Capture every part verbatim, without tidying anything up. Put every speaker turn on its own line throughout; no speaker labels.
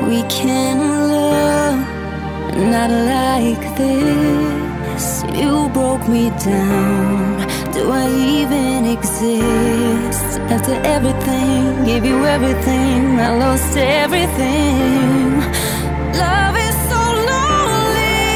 We can love, not like this. You broke me down. Do I even exist? After everything, gave you everything, I lost everything. Love is so lonely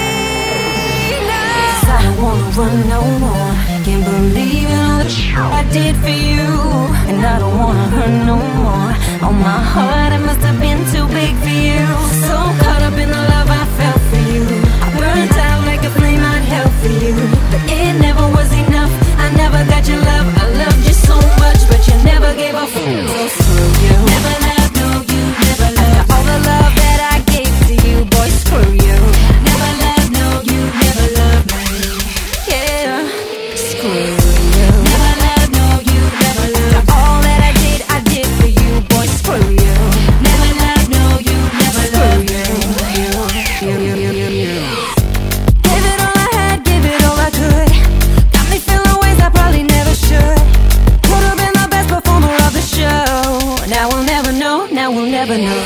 now. 'Cause I don't wanna run no more. Can't believe in all the shit I did for you, and I don't wanna hurt no more. On my heart, it must have been too big for you. So caught up in the love I felt for you, I burned out like a flame I'd held for you. But it never was enough, I never got your love. I loved you so much, but you never gave a fuck. So screw you. Never loved, no, you never loved. All the love that I gave to you, boy, screw you. Never loved, no, you never loved me. Yeah, screw you. Never loved, no, you never loved. All that I did, I did for you, boy, screw you. Never loved, no, you never loved me. You, you, you, you, you, you. Gave it all I had, gave it all I could. Got me feeling ways I probably never should. Could've been the best performer of the show. Now we'll never know, now we'll never know.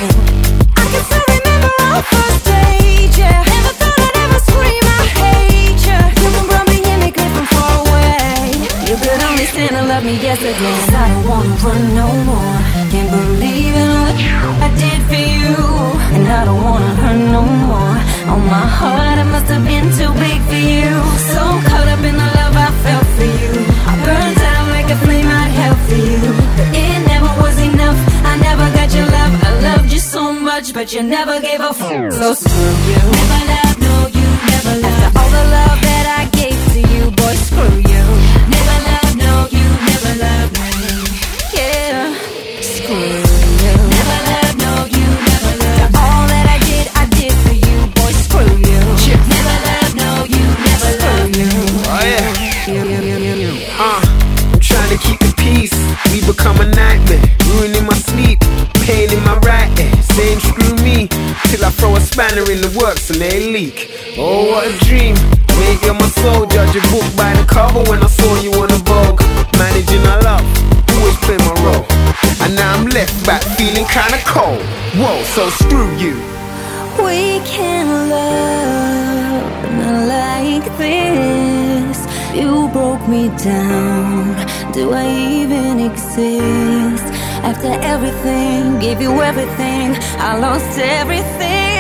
I can still remember our first date, yeah. Never thought I'd ever scream, I hate ya. You can brought me in, make me from far away. You could only stand to love me yesterday. 'Cause I don't wanna run no more. Can't believe in all the I did for you, and I don't wanna hurt no more. On my heart, it must have been too big for you. So caught up in the love I felt for you, I burned out like a flame I'd held for you. But it never was enough, I never got your love. I loved you so much, but you never gave a fuck. So screw you. Never loved, no, you never loved. After all the love that I gave to you, boy, screw you. Never loved, no, you never loved me. Yeah, screw you. Never loved, no, you never loved. After all that I did, I did for you, boy, screw you. Never loved, no, you never loved me.
Oh yeah.
You, you, you, you, you.
Uh, I'm trying to keep the peace. We become a nightmare, ruining my sleep, pain in my right ear, saying screw me, till I throw a spanner in the works and they leak. Oh, what a dream. Mate, you're my soul, judge a book by the cover. When I saw you on a Vogue, managing our love, always play my role. And now I'm left back feeling kinda cold. Whoa, so screw you.
We can love, not like this. You broke me down. Do I even exist? After everything, gave you everything, I lost everything.